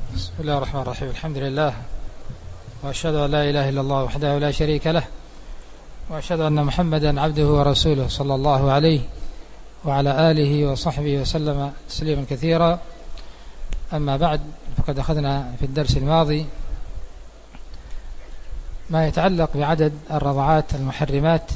بسم الله الرحمن الرحيم. الحمد لله، وأشهد أن لا إله إلا الله وحده لا شريك له، وأشهد أن محمدا عبده ورسوله صلى الله عليه وعلى آله وصحبه وسلم تسليما كثيرا. أما بعد، فقد أخذنا في الدرس الماضي ما يتعلق بعدد الرضعات المحرمات،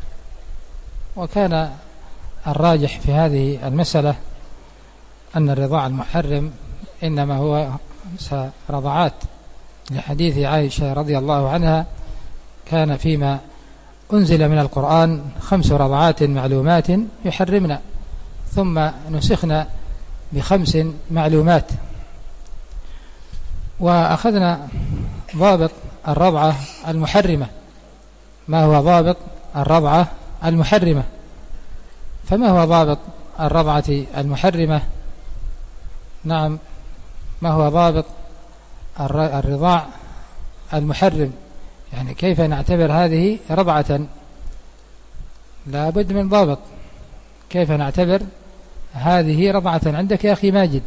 وكان الراجح في هذه المسألة أن الرضاع المحرم إنما هو 5 رضعات، لحديث عائشة رضي الله عنها: كان فيما أنزل من القرآن 5 رضعات معلومات يحرمنا، ثم نسخنا ب5 معلومات. وأخذنا ضابط الرضعة المحرمة. ما هو ضابط الرضعة المحرمة؟ فما هو ضابط الرضعة المحرمة؟ نعم، ما هو ضابط الرضاع المحرم؟ يعني كيف نعتبر هذه رضعة؟ لا بد من ضابط. كيف نعتبر هذه رضعة عندك يا أخي ماجد؟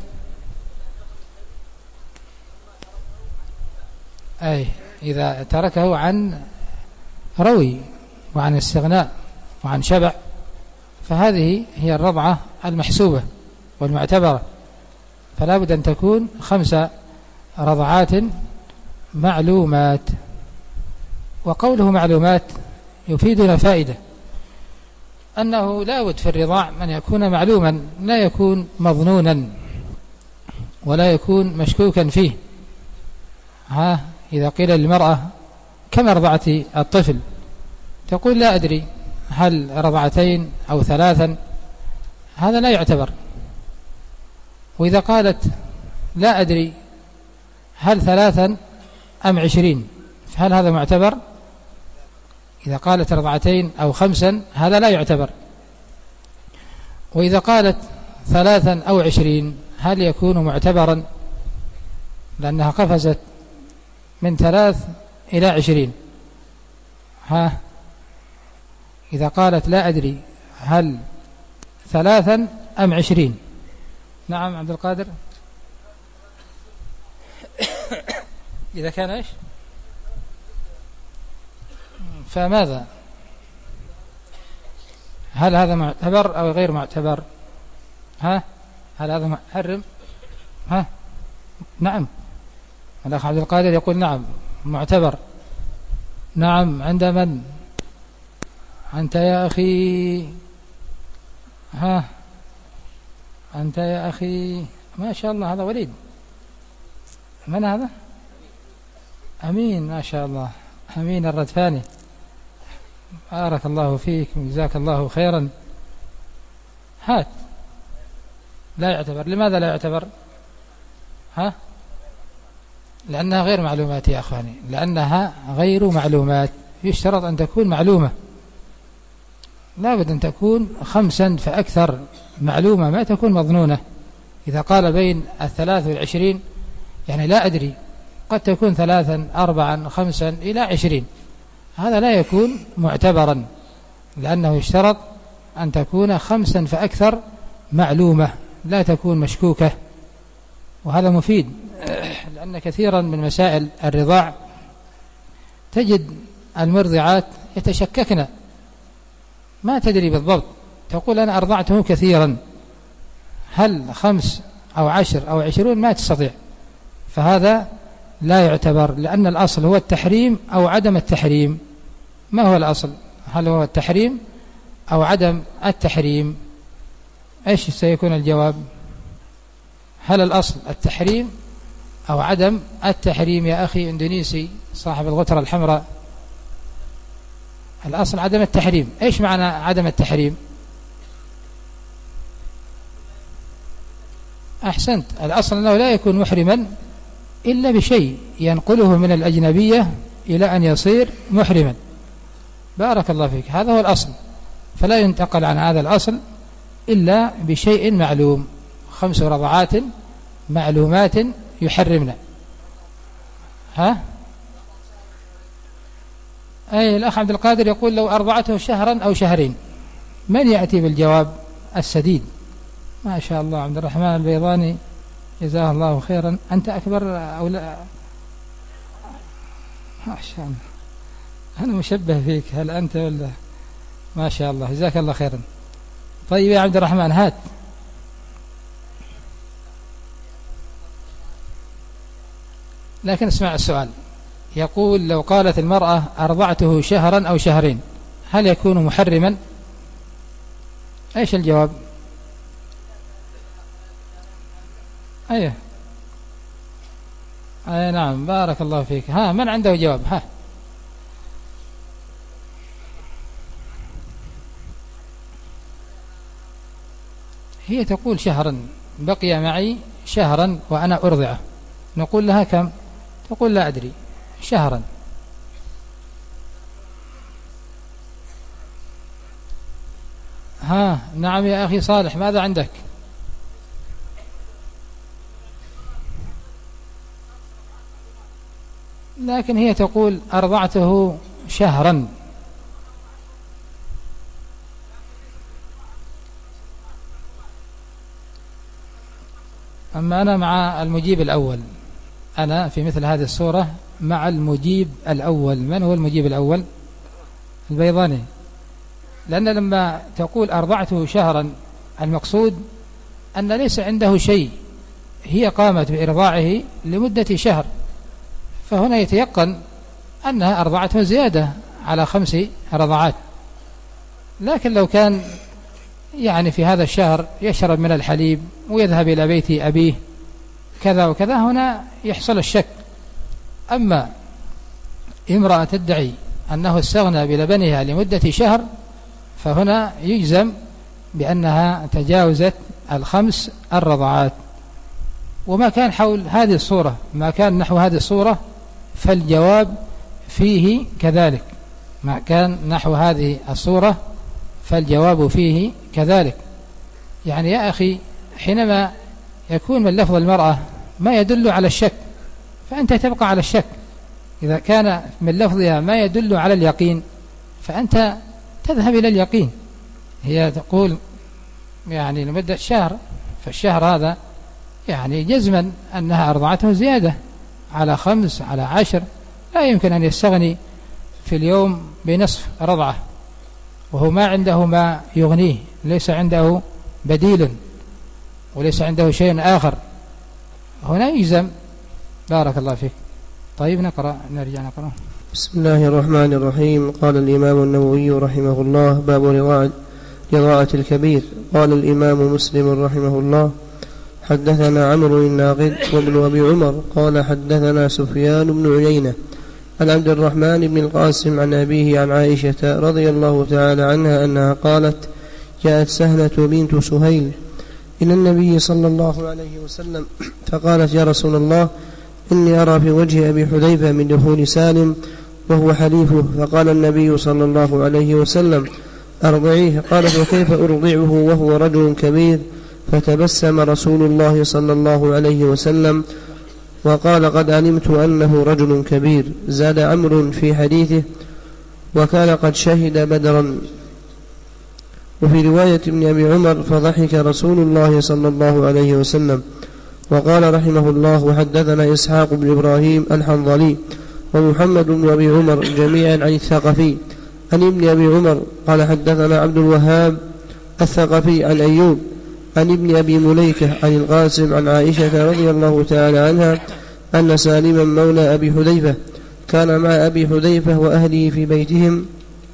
أي إذا تركه عن روي وعن استغناء وعن شبع، فهذه هي الرضعة المحسوبة والمعتبرة. فلا بد أن تكون 5 رضعات معلومات. وقوله معلومات يفيدنا فائدة، أنه لا بد في الرضاع من يكون معلوما، لا يكون مظنونا ولا يكون مشكوكا فيه. إذا قيل للمرأة: كم رضعت الطفل؟ تقول: لا أدري، هل 2 أو 3؟ هذا لا يعتبر. وإذا قالت: لا أدري، هل 3 أم 20؟ فهل هذا معتبر؟ إذا قالت 2 أو 5 هذا لا يعتبر. وإذا قالت 3 أو 20 هل يكون معتبرا؟ لأنها قفزت من 3 إلى 20. إذا قالت: لا أدري، هل 3 أم 20؟ نعم عبد القادر. إذا كان إيش؟ فماذا؟ هل هذا معتبر أو غير معتبر؟ هل هذا محرم؟ نعم. الأخ عبد القادر يقول: نعم معتبر. نعم، عند من؟ أنت يا أخي. أنت يا أخي، ما شاء الله. هذا وليد. من هذا؟ أمين، ما شاء الله. أمين الردفاني، بارك الله فيك وجزاك الله خيرا. هات. لا يعتبر. لماذا لا يعتبر؟ لأنها غير معلومات يا أخواني، لأنها غير معلومات. يشترط أن تكون معلومة، لا بد أن تكون 5 فأكثر معلومة، ما تكون مظنونة. إذا قال بين 3 و20 يعني لا أدري، قد تكون 3 4 5 إلى 20، هذا لا يكون معتبرا، لأنه يشترط أن تكون 5 فأكثر معلومة، لا تكون مشكوكة. وهذا مفيد، لأن كثيرا من مسائل الرضاع تجد المرضعات يتشككن، ما تدري بالضبط. تقول: أنا أرضعته كثيرا، هل 5 أو 10 أو 20؟ ما تستطيع. فهذا لا يعتبر، لأن الأصل هو التحريم أو عدم التحريم. ما هو الأصل؟ هل هو التحريم أو عدم التحريم؟ إيش سيكون الجواب؟ هل الأصل التحريم أو عدم التحريم يا أخي إندونيسي صاحب الغترة الحمراء؟ الأصل عدم التحريم. إيش معنى عدم التحريم؟ أحسنت، الأصل أنه لا يكون محرما إلا بشيء ينقله من الأجنبية إلى أن يصير محرما. بارك الله فيك، هذا هو الأصل. فلا ينتقل عن هذا الأصل إلا بشيء معلوم. 5 رضعات معلومات يحرمنا. أي الأخ عبد القادر يقول: لو أرضعته شهرا أو 2 من يأتي بالجواب السديد؟ ما شاء الله. عبد الرحمن البيضاني جزاه الله خيرا. أنت أكبر أو لا؟ ما شاء الله، أنا مشبه فيك، هل أنت ولا؟ ما شاء الله، جزاك الله خيرا. طيب يا عبد الرحمن هات. لكن اسمع السؤال، يقول لو قالت المرأة أرضعته شهرا أو شهرين هل يكون محرما؟ ايش الجواب؟ ايه اي نعم، بارك الله فيك. ها، من عنده جواب؟ ها، هي تقول شهرا، بقي معي شهرا وأنا أرضعه، نقول لها كم؟ تقول لا أدري، شهرا. ها نعم يا أخي صالح، ماذا عندك؟ لكن هي تقول أرضعته شهرا. أما أنا مع المجيب الأول، أنا في مثل هذه الصورة مع المجيب الأول. من هو المجيب الأول؟ البيضاني. لأن لما تقول أرضعته شهرا المقصود أن ليس عنده شيء، هي قامت بإرضاعه لمدة شهر، فهنا يتيقن أنها أرضعته زيادة على 5 رضعات. لكن لو كان يعني في هذا الشهر يشرب من الحليب ويذهب إلى بيت أبيه كذا وكذا، هنا يحصل الشك. أما امرأة تدعي أنه استغنى بلبنها لمدة شهر، فهنا يجزم بأنها تجاوزت 5 الرضعات. وما كان حول هذه الصورة، ما كان نحو هذه الصورة، فالجواب فيه كذلك. ما كان نحو هذه الصورة فالجواب فيه كذلك. يعني يا أخي، حينما يكون من لفظ المرأة ما يدل على الشك فأنت تبقى على الشك. إذا كان من لفظها ما يدل على اليقين فأنت تذهب إلى اليقين. هي تقول يعني لمدة شهر، فالشهر هذا يعني جزما أنها أرضعته زيادة على 5 على 10. لا يمكن أن يستغني في اليوم بنصف رضعة وهو ما عنده ما يغنيه، ليس عنده بديل وليس عنده شيء آخر، هنا يجزم. بارك الله فيك. طيب نقرأ، نرجع نقرأ. بسم الله الرحمن الرحيم. قال الإمام النووي رحمه الله: باب رضاعة الكبير. قال الإمام مسلم رحمه الله: حدثنا عمرو الناقد وابن أبي عمر قال حدثنا سفيان بن عيينة عن عبد الرحمن بن القاسم عن أبيه عن عائشة رضي الله تعالى عنها أنها قالت: جاءت سهلة بنت سهيل إلى النبي صلى الله عليه وسلم فقالت: يا رسول الله، إني أرى في وجه أبي حذيفة من دخول سالم وهو حليفه. فقال النبي صلى الله عليه وسلم: أرضعيه. قالت: وكيف أرضعه وهو رجل كبير؟ فتبسم رسول الله صلى الله عليه وسلم وقال: قد علمت أنه رجل كبير. زاد عمرو في حديثه: وكان قد شهد بدرا. وفي رواية ابن أبي عمر: فضحك رسول الله صلى الله عليه وسلم. وقال رحمه الله: وحدثنا إسحاق بن إبراهيم الحنظلي ومحمد بن أبي عمر جميعا عن الثقفي عن ابن أبي عمر قال حدثنا عبد الوهاب الثقفي عن أيوب عن ابن أبي مليكة عن القاسم عن عائشة رضي الله تعالى عنها أن سالما مولى أبي حذيفة كان مع أبي حذيفة وأهله في بيتهم،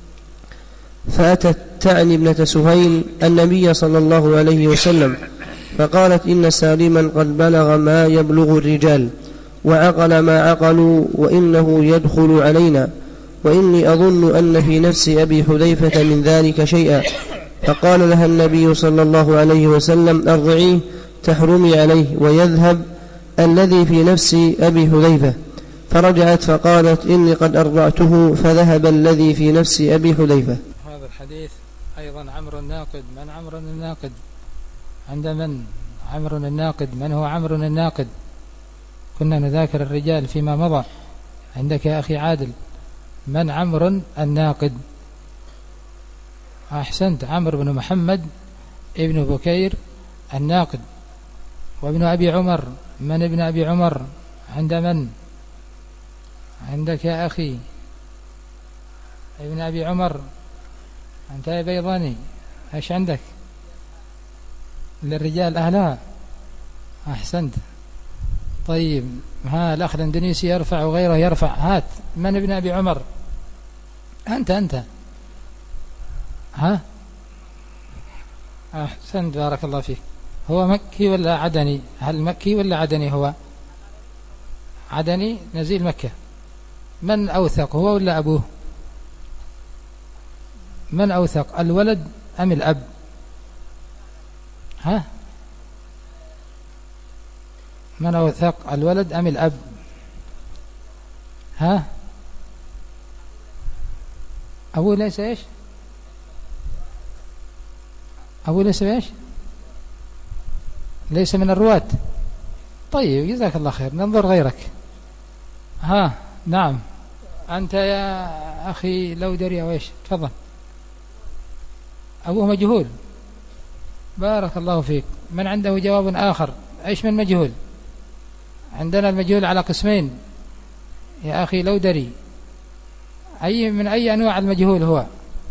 فأتت تعني ابنة سهيل النبي صلى الله عليه وسلم فقالت: إن سالما قد بلغ ما يبلغ الرجال وعقل ما عقلوا وإنه يدخل علينا، وإني أظن أن في نفس أبي حذيفة من ذلك شيئا. فقال لها النبي صلى الله عليه وسلم: أرضعيه تحرمي عليه ويذهب الذي في نفس أبي حذيفة. فرجعت فقالت: إني قد أرضعته فذهب الذي في نفس أبي حذيفة. هذا الحديث أيضا عمرو الناقد. من عمرو الناقد؟ عند من عمرو الناقد؟ من هو عمرو الناقد؟ كنا نذاكر الرجال فيما مضى. عندك يا أخي عادل، من عمرو الناقد؟ أحسنت، عمرو بن محمد ابن بكير الناقد، وابن أبي عمر. من ابن أبي عمر؟ عند من؟ عندك يا أخي ابن أبي عمر. أنت يا بيضاني إيش عندك؟ للرجال أهلها. أحسنت. طيب ها الأخ الإندونيسي يرفع وغيره يرفع. هات من ابن أبي عمر؟ أنت ها. أحسنت بارك الله فيك. هو مكي ولا عدني؟ هل مكي ولا عدني؟ هو عدني نزيل مكة. من أوثق، هو ولا أبوه؟ من أوثق، الولد أم الأب؟ ها من أوثق، الولد أم الأب؟ ها أبوه ليس إيش؟ أبوه ليس إيش؟ ليس من الرواة. طيب جزاك الله خير، ننظر غيرك. ها نعم أنت يا أخي لو دري أو إيش؟ تفضل. أبوه مجهول. بارك الله فيك. من عنده جواب آخر؟ إيش من مجهول؟ عندنا المجهول على قسمين يا أخي لو دري. من أي أنواع المجهول هو؟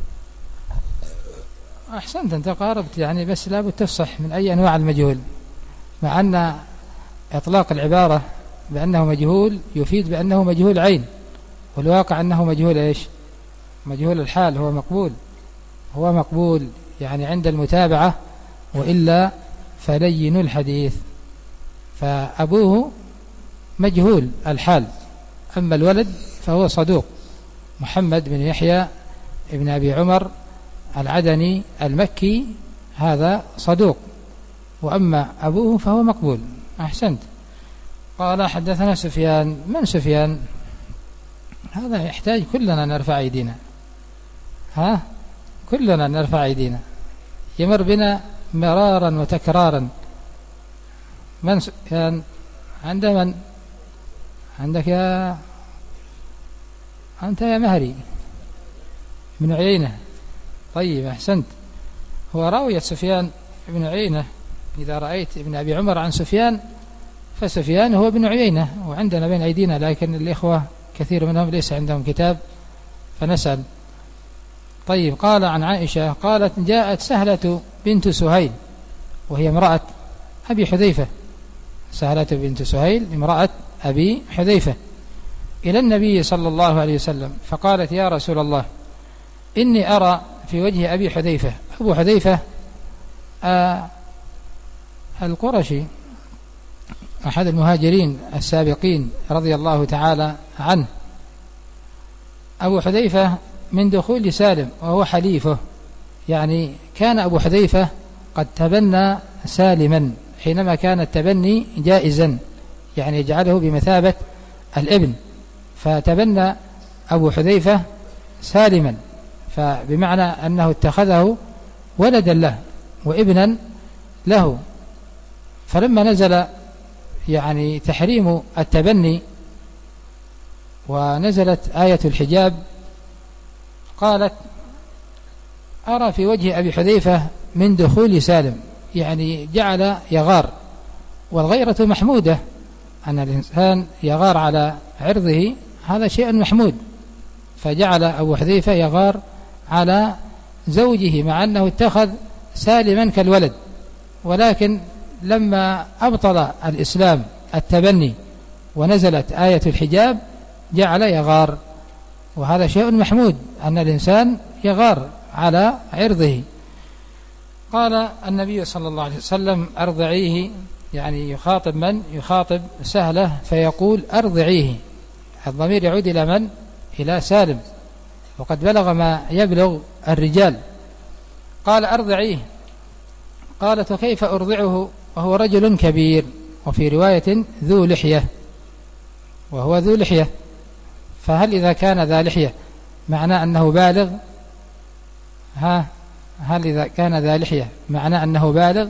أحسنت أنت قاربت يعني، بس لابد تفصح من أي أنواع المجهول، مع أن إطلاق العبارة بأنه مجهول يفيد بأنه مجهول عين، والواقع أنه مجهول إيش؟ مجهول الحال. هو مقبول يعني عند المتابعة، وإلا فلين الحديث. فأبوه مجهول الحال، أما الولد فهو صدوق، محمد بن يحيى ابن أبي عمر العدني المكي، هذا صدوق، وأما أبوه فهو مقبول. أحسنت. قال حدثنا سفيان. من سفيان؟ هذا يحتاج كلنا نرفع أيدينا. ها كلنا نرفع أيدينا، يمر بنا مرارا وتكرارا. من سفيان؟ عند من؟ عندك يا أنت يا مهري بن عيينة. طيب أحسنت. هو راوية سفيان بن عيينة. إذا رأيت ابن أبي عمر عن سفيان فسفيان هو ابن عيينة، وعندنا بين أيدينا، لكن الإخوة كثير منهم ليس عندهم كتاب فنسأل. طيب قال عن عائشة قالت جاءت سهلة بنت سهيل وهي امرأة أبي حذيفة. سهلة بنت سهيل امرأة أبي حذيفة إلى النبي صلى الله عليه وسلم فقالت يا رسول الله إني أرى في وجه أبي حذيفة. أبو حذيفة القرشي أحد المهاجرين السابقين رضي الله تعالى عنه. أبو حذيفة من دخول سالم وهو حليفه، يعني كان أبو حذيفة قد تبنى سالما حينما كان التبني جائزا، يعني يجعله بمثابة الابن، فتبنى أبو حذيفة سالما، فبمعنى أنه اتخذه ولدا له وابنا له. فلما نزل يعني تحريم التبني ونزلت آية الحجاب قالت أرى في وجه أبي حذيفة من دخول سالم، يعني جعل يغار، والغيرة محمودة، أن الإنسان يغار على عرضه هذا شيء محمود، فجعل أبو حذيفة يغار على زوجه مع أنه اتخذ سالما كالولد، ولكن لما أبطل الإسلام التبني ونزلت آية الحجاب جعل يغار، وهذا شيء محمود أن الإنسان يغار على عرضه. قال النبي صلى الله عليه وسلم أرضعيه، يعني يخاطب من؟ يخاطب سهلة فيقول أرضعيه. الضمير يعود إلى من؟ إلى سالم، وقد بلغ ما يبلغ الرجال. قال أرضعيه. قالت وكيف أرضعه وهو رجل كبير، وفي رواية ذو لحية، وهو ذو لحية، فهل إذا كان ذا لحية معنى أنه بالغ؟ هل إذا كان ذا لحية معنى أنه بالغ؟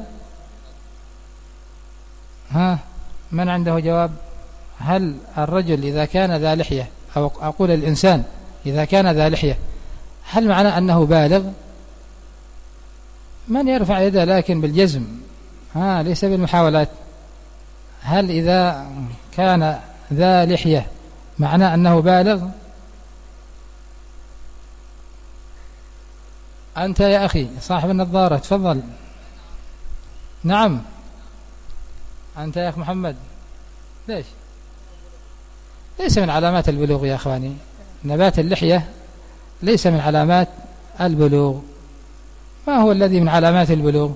من عنده جواب؟ هل الرجل إذا كان ذا لحية، أو أقول الإنسان إذا كان ذا لحية، هل معنى أنه بالغ؟ من يرفع يده لكن بالجزم، ليس بالمحاولات. هل إذا كان ذا لحية معناه أنه بالغ؟ أنت يا أخي صاحب النظارة تفضل. نعم أنت يا أخ محمد. ليش؟ ليس من علامات البلوغ يا أخواني، نبات اللحية ليس من علامات البلوغ. ما هو الذي من علامات البلوغ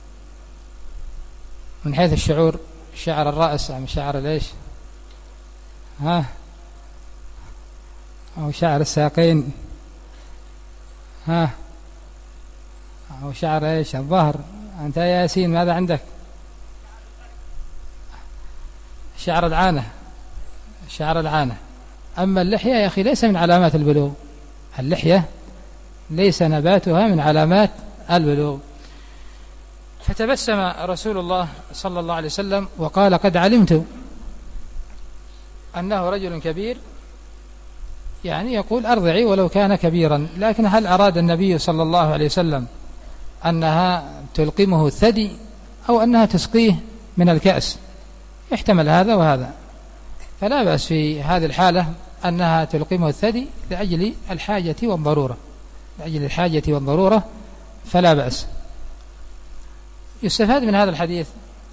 من حيث الشعور؟ شعر الرأس أم شعر ليش؟ ها؟ أو شعر الساقين؟ ها؟ أو شعر ايش؟ الظهر؟ أنت يا ياسين ماذا عندك؟ شعر العانة. شعر العانة. أما اللحية يا أخي ليس من علامات البلوغ، اللحية ليس نباتها من علامات البلوغ. فتبسم رسول الله صلى الله عليه وسلم وقال: قد علمت أنه رجل كبير، يعني يقول أرضعي ولو كان كبيرا. لكن هل أراد النبي صلى الله عليه وسلم أنها تلقمه الثدي أو أنها تسقيه من الكأس؟ يحتمل هذا وهذا، فلا بأس في هذه الحالة أنها تلقمه الثدي لأجل الحاجة والضرورة، لأجل الحاجة والضرورة فلا بأس. يستفاد من هذا الحديث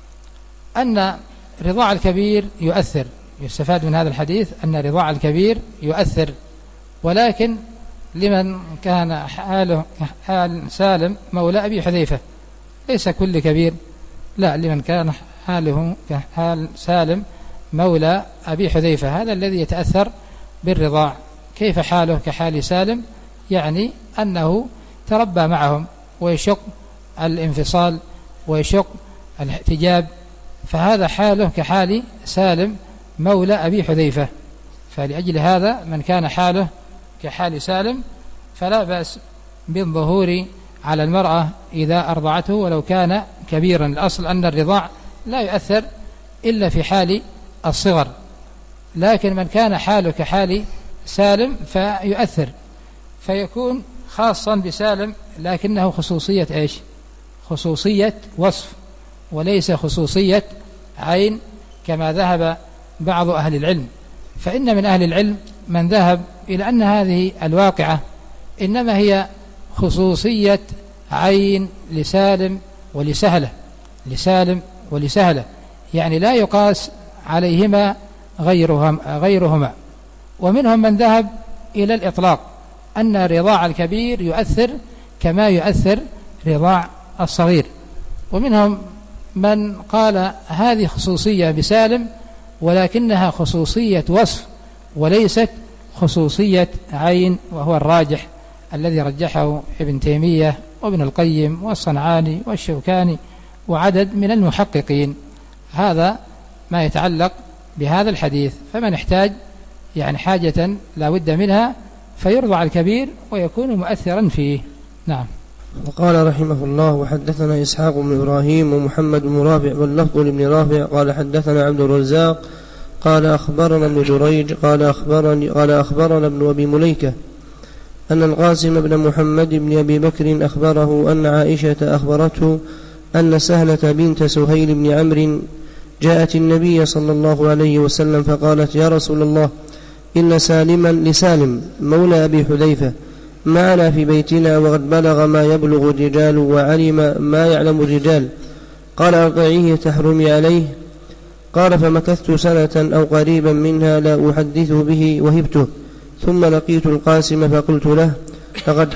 أن رضاع الكبير يؤثر، يستفاد من هذا الحديث أن رضاع الكبير يؤثر، ولكن لمن كان حاله حال سالم مولى أبي حذيفة، ليس كل كبير، لا، لمن كان حاله كحال سالم مولى أبي حذيفة، هذا الذي يتأثر بالرضاع. كيف حاله كحال سالم؟ يعني أنه تربى معهم ويشق الانفصال ويشق الاحتجاب، فهذا حاله كحال سالم مولى أبي حذيفة. فلأجل هذا من كان حاله كحال سالم فلا بأس بالظهور على المرأة إذا أرضعته ولو كان كبيرا. الأصل أن الرضاع لا يؤثر إلا في حال الصغر، لكن من كان حاله كحال سالم فيؤثر، فيكون خاصا بسالم، لكنه خصوصية إيش؟ خصوصية وصف وليس خصوصية عين كما ذهب بعض أهل العلم. فإن من أهل العلم من ذهب إلى أن هذه الواقعة إنما هي خصوصية عين لسالم ولسهلة، لسالم ولسهلة، يعني لا يقاس عليهما غيرهما. ومنهم من ذهب إلى الإطلاق أن رضاع الكبير يؤثر كما يؤثر رضاع الصغير. ومنهم من قال هذه خصوصية بسالم ولكنها خصوصية وصف وليست خصوصية عين، وهو الراجح الذي رجحه ابن تيمية وابن القيم والصنعاني والشوكاني وعدد من المحققين. هذا ما يتعلق بهذا الحديث. فمن احتاج يعني حاجة لا بد منها فيرضع الكبير ويكون مؤثرا فيه. نعم. وقال رحمه الله: وحدثنا إسحاق بن إبراهيم ومحمد بن رافع واللفظ لابن رافع قال حدثنا عبد الرزاق قال أخبرنا ابن جريج قال أخبرنا ابن أبي مليكة أن القاسم بن محمد بن أبي بكر أخبره أن عائشة أخبرته أن سهلة بنت سهيل بن عمرو جاءت النبي صلى الله عليه وسلم فقالت: يا رسول الله، إن لسالم مولى أبي حذيفة معنا في بيتنا وقد بلغ ما يبلغ الرجال وعلم ما يعلم الرجال، قال: أرضعيه تحرمي عليه. قال: فمكثت سنة أو قريبا منها لا أحدث به وهبته، ثم لقيت القاسم فقلت له: لقد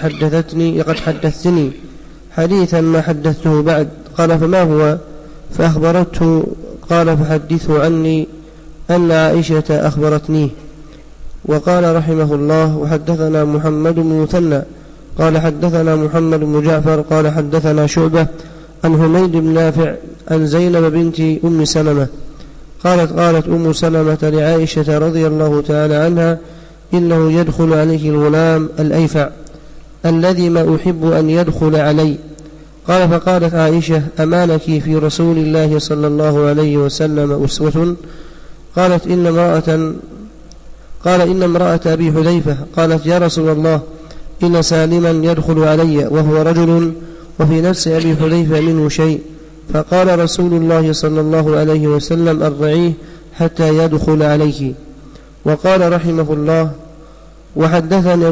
حدثتني حديثا ما حدثته بعد. قال: فما هو؟ فأخبرته. قال: فحدثه عني أن عائشة أخبرتنيه. وقال رحمه الله: وحدثنا محمد بن مثنى قال حدثنا محمد بن جعفر قال حدثنا شعبة عن حميد بن نافع عن زينب بنت أم سلمة قالت أم سلمة لعائشة رضي الله تعالى عنها: إنه يدخل عليه الغلام الأيفع الذي ما أحب أن يدخل علي. قال: فقالت عائشة: أما لك في رسول الله صلى الله عليه وسلم أسوة؟ قالت: إن امرأة أبي حذيفة. قالت: يا رسول الله، إن سالما يدخل علي وهو رجل وفي نفس أبي حذيفة منه شيء، فقال رسول الله صلى الله عليه وسلم ارضعيه حتى يدخل عليك. وقال رحمه الله وحدثني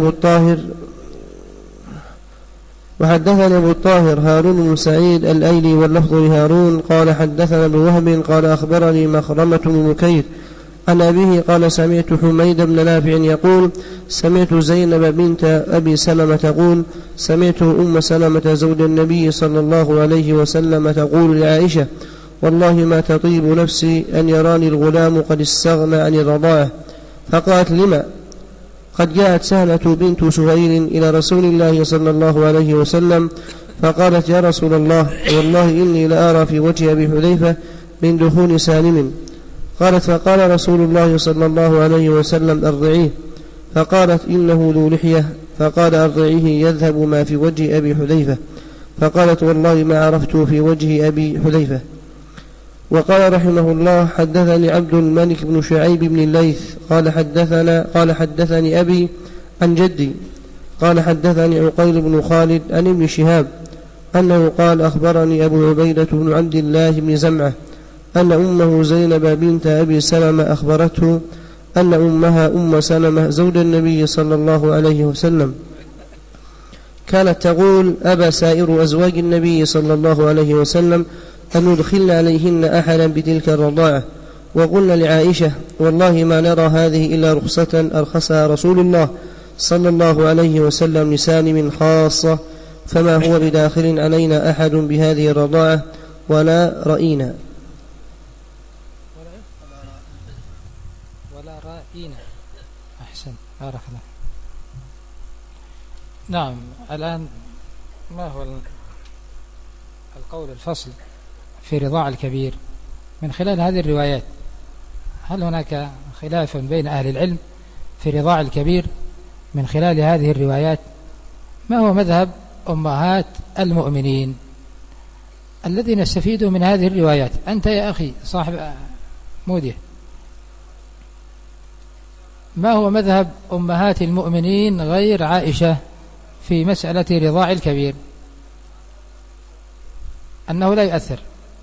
أبو الطاهر هارون بن سعيد الأيلي واللفظ لهارون قال حدثنا ابن وهب قال أخبرني مخرمة بن مكير عن أبيه قال سمعت حميد بن نافع يقول سمعت زينب بنت أبي سلمة تقول سمعت أم سلمة زوج النبي صلى الله عليه وسلم تقول لعائشة والله ما تطيب نفسي أن يراني الغلام قد استغنى عن الرضاعة. فقالت لما؟ قد جاءت سهلة بنت سهيل إلى رسول الله صلى الله عليه وسلم فقالت يا رسول الله والله إني لأرى في وجه أبي حذيفة من دخول سالم. قالت فقال رسول الله صلى الله عليه وسلم ارضعيه. فقالت إنه ذو لحية. فقال ارضعيه يذهب ما في وجه أبي حذيفة. فقالت والله ما عرفته في وجه أبي حذيفة. وقال رحمه الله حدثني عبد الملك بن شعيب بن الليث قال حدثني أبي عن جدي قال حدثني عقيل بن خالد عن ابن شهاب أنه قال أخبرني أبو عبيدة بن عبد الله بن زمعة أن أمه زينب بنت أبي سلمة أخبرته أن أمها أم سلمة زوج النبي صلى الله عليه وسلم كانت تقول أبى سائر أزواج النبي صلى الله عليه وسلم أن ندخلن عليهن أحدا بتلك الرضاعة. وقلنا لعائشة والله ما نرى هذه إلا رخصة أرخصها رسول الله صلى الله عليه وسلم لسالم خاصة فما هو بداخل علينا أحد بهذه الرضاعة ولا رأينا أحسن بارك الله. نعم الآن ما هو القول الفصل في رضاع الكبير من خلال هذه الروايات؟ هل هناك خلاف بين أهل العلم في رضاع الكبير من خلال هذه الروايات؟ ما هو مذهب أمهات المؤمنين الذي نستفيد من هذه الروايات؟ أنت يا أخي صاحب موديه، ما هو مذهب أمهات المؤمنين غير عائشة في مسألة رضاع الكبير؟ أنه لا يؤثر،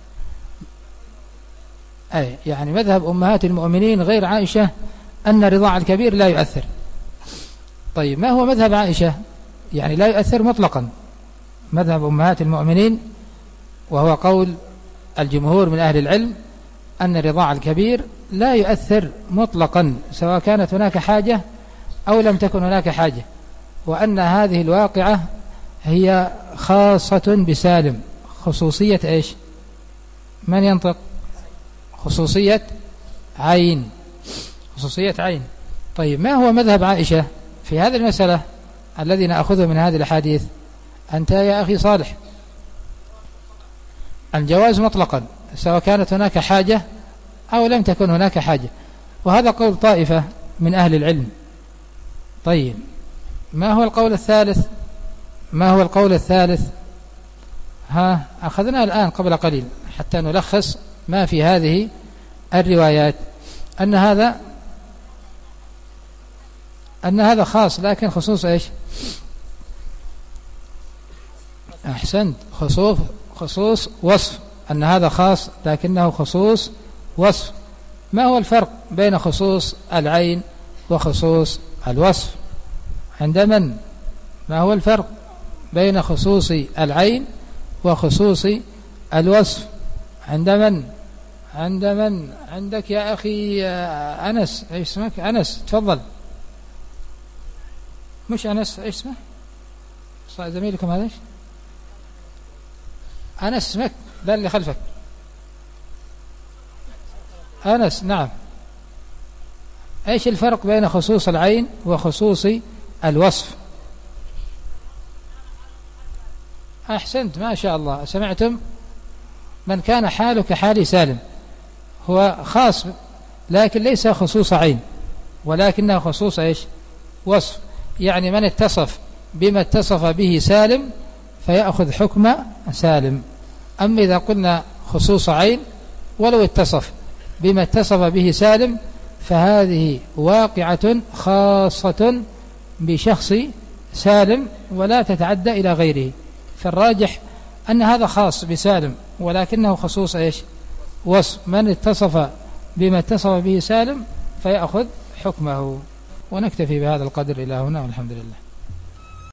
أي يعني مذهب أمهات المؤمنين غير عائشة أن رضاع الكبير لا يؤثر. طيب ما هو مذهب عائشة؟ يعني لا يؤثر مطلقا. مذهب أمهات المؤمنين وهو قول الجمهور من أهل العلم أن رضاع الكبير لا يؤثر مطلقا سواء كانت هناك حاجة أو لم تكن هناك حاجة، وأن هذه الواقعة هي خاصة بسالم. خصوصية إيش؟ من ينطق؟ خصوصية عين، خصوصية عين. طيب ما هو مذهب عائشة في هذه المسألة الذي نأخذه من هذه الحديث؟ أنت يا أخي صالح الجواز مطلقا سواء كانت هناك حاجة أو لم تكن هناك حاجة، وهذا قول طائفة من أهل العلم. طيب ما هو القول الثالث؟ ما هو القول الثالث؟ أخذناه الآن قبل قليل حتى نلخص ما في هذه الروايات، أن هذا خاص لكن خصوص إيش؟ أحسنت، خصوص وصف، أن هذا خاص لكنه خصوص وصف. ما هو الفرق بين خصوص العين وخصوص الوصف عند من؟ ما هو الفرق بين خصوص العين وخصوص الوصف عند من؟ عندك يا أخي أنس. إيش اسمك؟ أنس، تفضل. مش أنس، إيش اسمه زميلكم هذا؟ إيش أنس اسمك؟ لا اللي خلفك أنس. نعم، إيش الفرق بين خصوص العين وخصوص الوصف؟ أحسنت، ما شاء الله، سمعتم؟ من كان حاله كحال سالم هو خاص لكن ليس خصوص عين ولكنه خصوص إيش؟ وصف. يعني من اتصف بما اتصف به سالم فيأخذ حكم سالم. أما إذا قلنا خصوص عين ولو اتصف بما اتصف به سالم فهذه واقعة خاصة بشخص سالم ولا تتعدى إلى غيره. فالراجح أن هذا خاص بسالم ولكنه خصوص إيش؟ وصف. من اتصف بما اتصف به سالم فيأخذ حكمه. ونكتفي بهذا القدر إلى هنا والحمد لله.